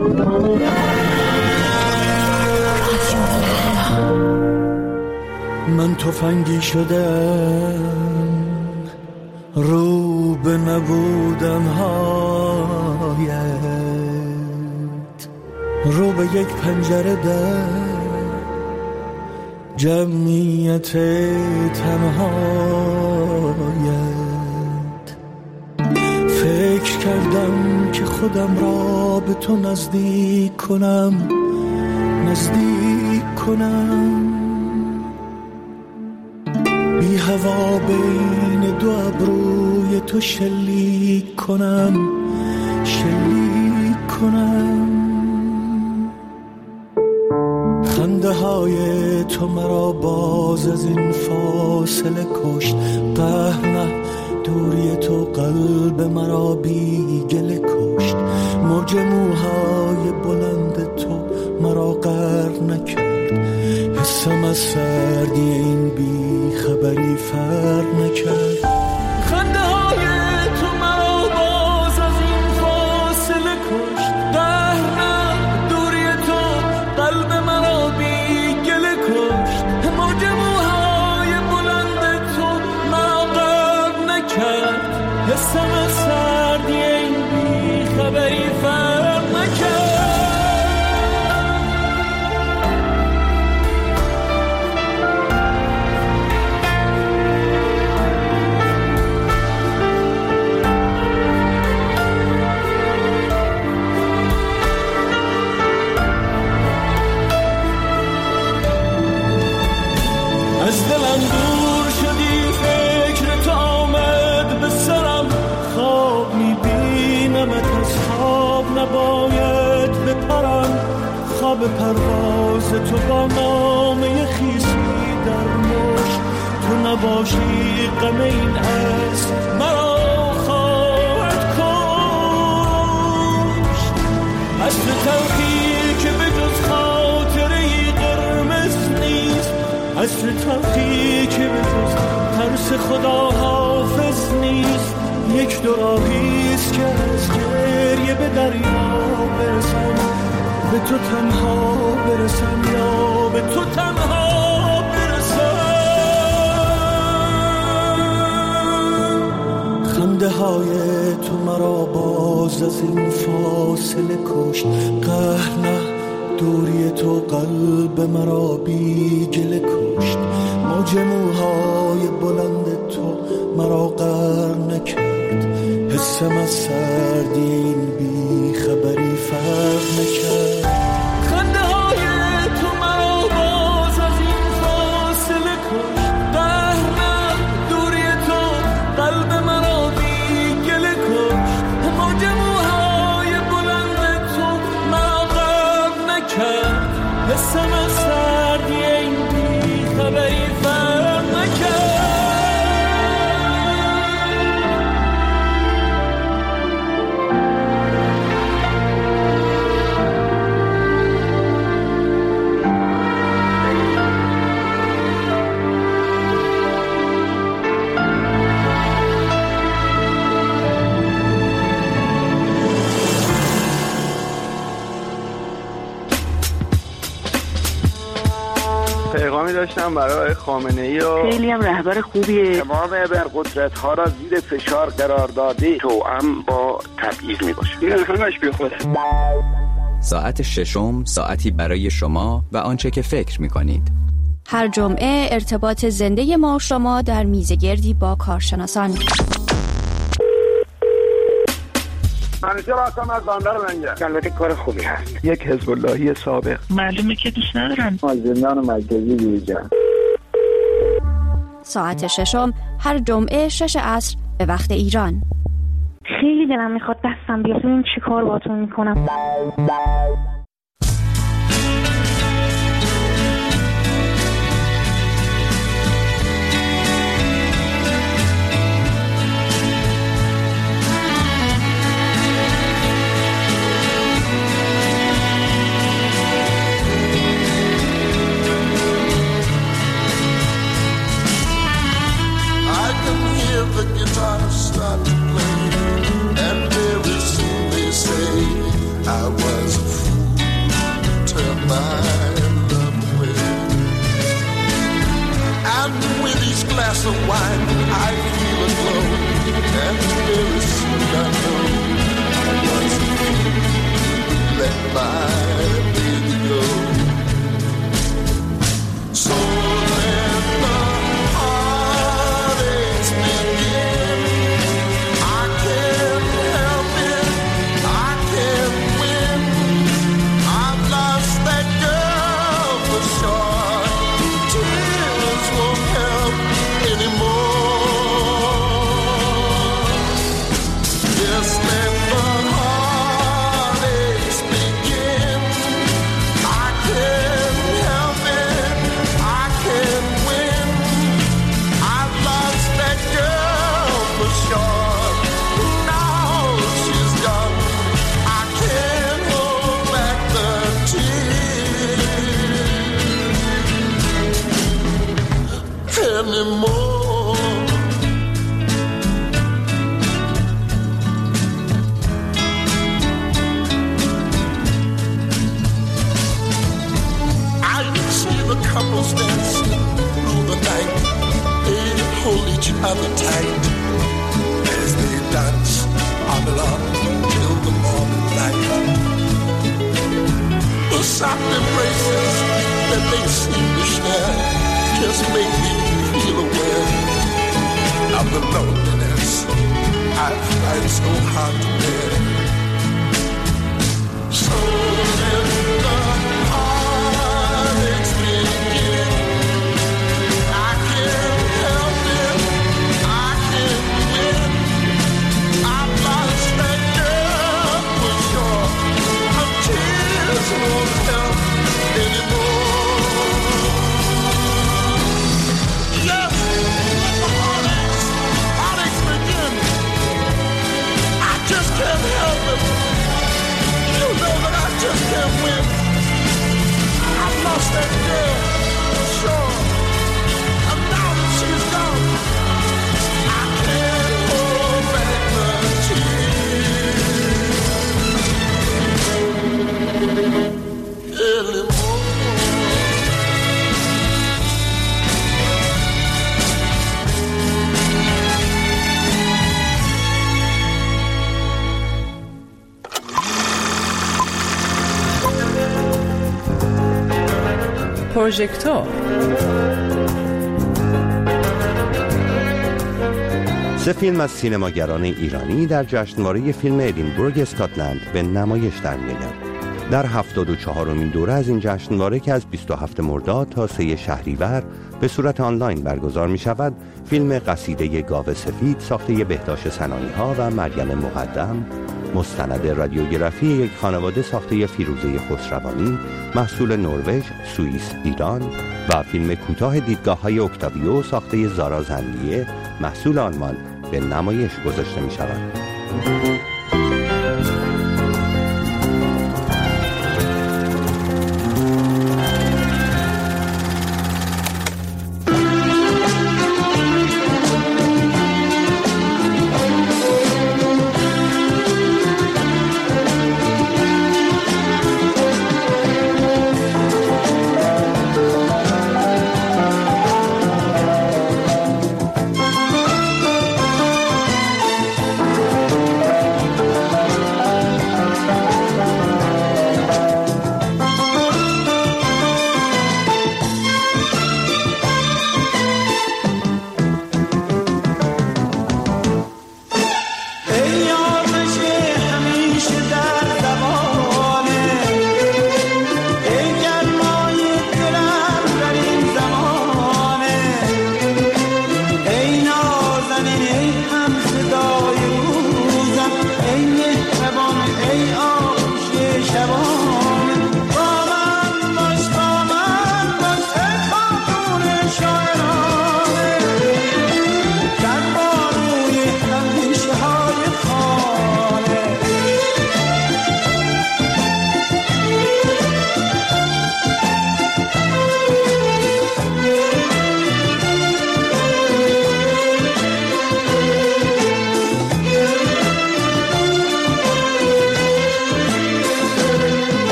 من تفنگی شدم رو به نبودن هایت، رو به یک پنجره در جمعیت تنهایت. فکر کردم که خودم را به تو نزدیک کنم، نزدیک کنم، بی هوا بین دو ابروی تو شلیک کنم، شلیک کنم. خنده های تو مرا باز از این فاصله کشت، قهر دوری تو قلب مرا بی گله کشت. موج موهای بلند تو مرا غرق نکرد، حسم از سردی این بی خبری فرق نکرد. خنده های تو مرا باز از این فاصله کشت، قهر دوری تو قلب مرا بی گله کشت. موج موهای بلند تو مرا غرق نکرد، حسم از سردی این بی خبری فرق نکرد. از دلم دور شدی، فکر تو آمد به سرم، خواب میبینمت از خواب نباید بپرم. خواب پرواز تو با نامه خیسی در مشت، تو نباشی غم این اسب مرا خواهد کشت. از تو تلخی که به جز خاطره‌ای قرمز نیست، از تو تلخی که به جز ترس خدا حافظ نیست. یک دو راهیست که از گریه به دریا برسم، به تو تنها برسم یا به تو تنها برسم. خنده های تو مرا باز از این فاصله کشت، قهر نه دوری تو قلب مرا بی گله کشت. موج موهای بلند تو مرا غرق نکرد، حسم از سردی این بی خبری فرق نکرد. خنده های تو مرا باز از این فاصله کشت، قهر دوری تو قلب مرا بی گله کشت. موج موهای بلند تو مرا غرق نکرد، حسم از سردی این بی خبری فرق نکرد. پیغامی داشتم برای خامنه‌ای و خیلی هم رهبر خوبیه. تمام ابرقدرت‌ها را زیر فشار قرار داده، توأم با تبعیض میباشه. این همش بیخوده. ساعت ششم، ساعتی برای شما و آنچه که فکر می‌کنید. هر جمعه ارتباط زنده ما شما در میزگردی با کارشناسان. منیجر هستم از بندر لنگر. البته کار خوبی هست. یک حزب اللهی سابق. معلومه که دوست ندارن. از زندان مرکزی بیرون. ساعت ششم هر جمعه 6 عصر به وقت ایران. خیلی دلم میخواد دستم بیاد، ببین چی کار باهاتون میکنم. The guitar start to play, and very soon they say I was a my love with. And with each glass of wine I feel a glow, and very soon I know once again let my baby go. So let the heartaches begin. I can't help it, I can't win. I've lost that girl for sure. Tears won't help anymore. Just let the heartaches begin. I can't help it, I can't win. I've lost that girl for sure. Now she's gone, I can't hold back the tears anymore. I see the couples dancing through the night. They hold each other tight as they dance on along till the morning light. The soft embraces that they seem to share just make me feel aware of the loneliness I find so hard to bear. So let the heartaches begin. I can't help it, I can't win. I've lost that girl for sure. The tears won't help anymore. Yes, let the heartaches begin. I just can't help it. You know that I just can't win. I've lost that girl for sure. And now that she's gone, I can't hold back the tears anymore. پروژکتور. سه فیلم از سینماگران ایرانی در جشنواره فیلم ادینبورگ اسکاتلند به نمایش در می‌آیند. در 74مین دوره از این جشنواره که از 27 مرداد تا 3 شهریور به صورت آنلاین برگزار می‌شود، فیلم قصیده گاو سفید ساخته بهداشت سنایی‌ها و مریم مقدم، مستند رادیوگرافی یک خانواده ساخته فیروزه خسروانی محصول نروژ، سوئیس، ایران و فیلم کوتاه دیدگاه‌های اکتاویو ساخته زارا زنبیه محصول آلمان به نمایش گذاشته می‌شود.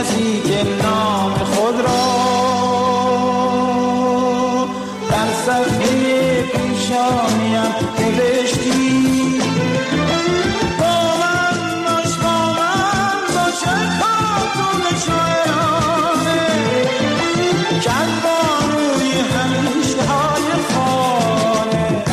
کسی که نام خود را در صفحه پیشانیم نوشتی. با من باش خاتون شاعرانه کدبانوی همیشه های خانه.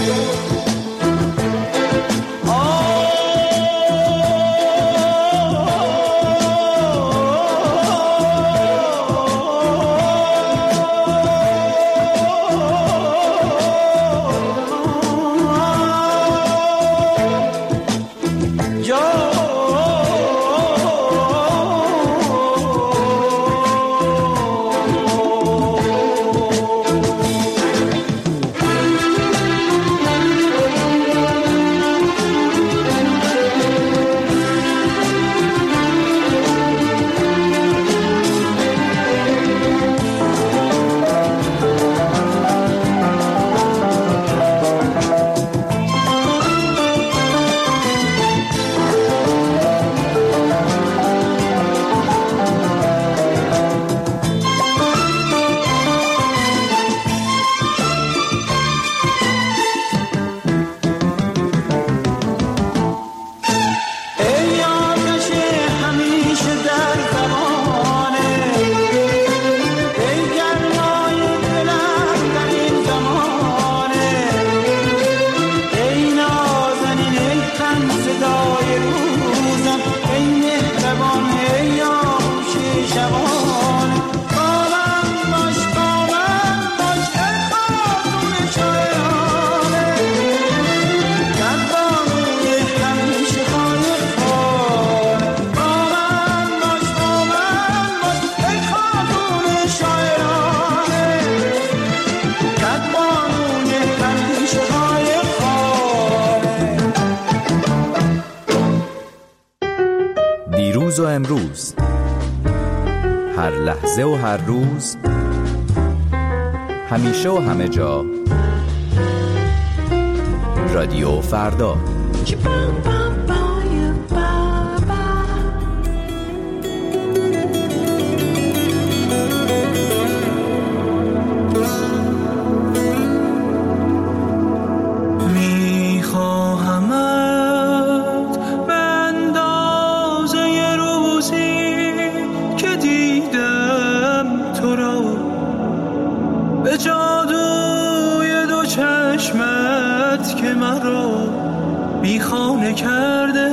دیروز و امروز، هر لحظه و هر روز، همیشه و همه جا، رادیو فردا. بیخانه کرده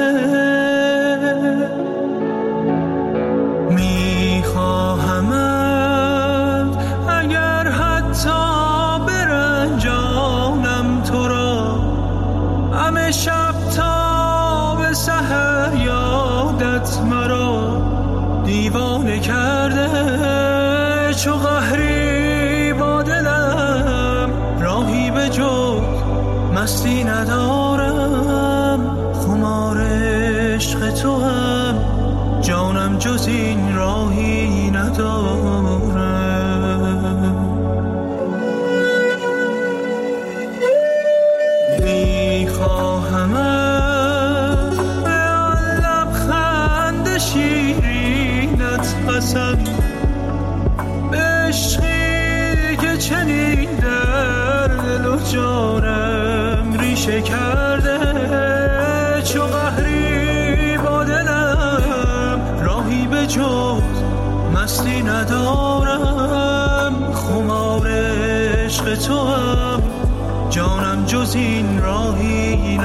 میخواهمت اگر حتی برنجانم تو را، همه شب تا به سحر یادت مرا دیوانه کرده. چو قهری با دلم راهی به جز مستی ندارم، خمار عشق تو هم جانم جز این راهی ندارم. میخواهمت به آن لبخند شیرینت قسم، به عشقی که چنین در دل و جانم ریشه کرده. چو قهری با دلم راهی به جز مستی ندارم، خمار عشق تو هم جانم جز این راهی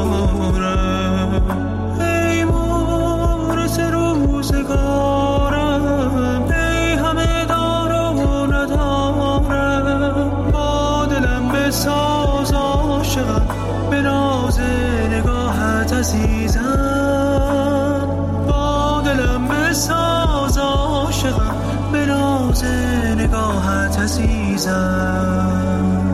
ندارم. ای مورث روزگارم، ای همه دار و ندارم، با دلم بساز عاشقم، به ناز نگاهت عزیزم، با دلم بساز عاشقم، به ناز نگاهت عزیزم.